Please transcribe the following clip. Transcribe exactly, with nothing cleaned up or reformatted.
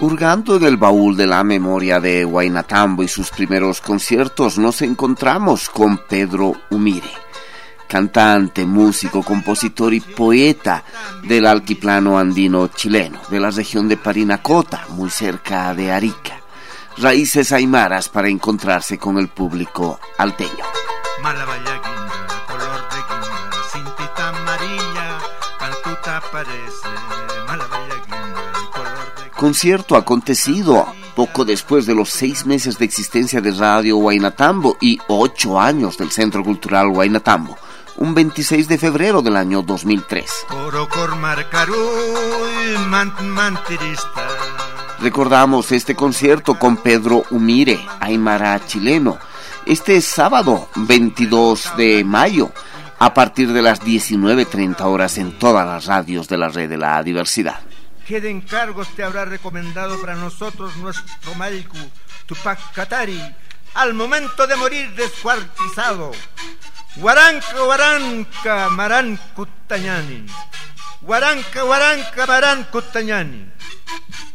Hurgando en el baúl de la memoria de Huaynatambo y sus primeros conciertos, nos encontramos con Pedro Umire, cantante, músico, compositor y poeta del altiplano andino chileno, de la región de Parinacota, muy cerca de Arica. Raíces aymaras para encontrarse con el público alteño. Malabaya guinda, color de guinda, cintita amarilla, cantuta parece, Malabaya guinda, color de... Concierto acontecido poco después de los seis meses de existencia de Radio Huaynatambo y ocho años del Centro Cultural Huaynatambo, un veintiséis de febrero del año dos mil tres. Recordamos este concierto con Pedro Umire, aymara chileno, este sábado veintidós de mayo, a partir de las diecinueve treinta horas en todas las radios de la Red de la Diversidad. ¿Qué de encargos te habrá recomendado para nosotros nuestro Malku Tupac Katari al momento de morir descuartizado? Huaranca, huaranca, marán cutañani. Huaranca, huaranca, marán cutañani.